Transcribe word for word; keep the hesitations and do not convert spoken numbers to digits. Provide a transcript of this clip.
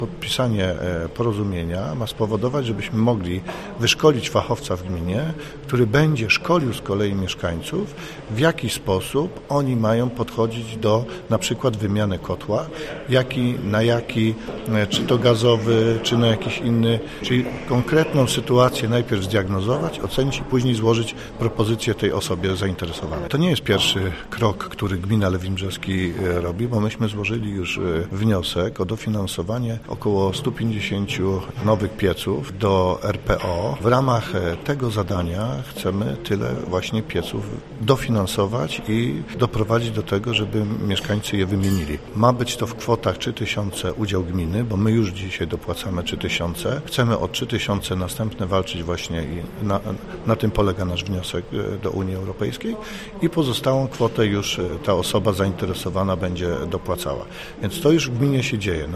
Podpisanie porozumienia ma spowodować, żebyśmy mogli wyszkolić fachowca w gminie, który będzie szkolił z kolei mieszkańców, w jaki sposób oni mają podchodzić do na przykład wymiany kotła, jaki, na jaki, czy to gazowy, czy na jakiś inny, czyli konkretną sytuację najpierw zdiagnozować, ocenić i później złożyć propozycję tej osobie zainteresowanej. To nie jest pierwszy krok, który gmina Lewin Brzeski robi, bo myśmy złożyli już wniosek o dofinansowanie około stu pięćdziesięciu nowych pieców do R P O. W ramach tego zadania chcemy tyle właśnie pieców dofinansować i doprowadzić do tego, żeby mieszkańcy je wymienili. Ma być to w kwotach trzy tysiące udział gminy, bo my już dzisiaj dopłacamy trzy tysiące. Chcemy o trzy tysiące następne walczyć właśnie i na, na tym polega nasz wniosek do Unii Europejskiej i pozostałą kwotę już ta osoba zainteresowana będzie dopłacała. Więc to już w gminie się dzieje.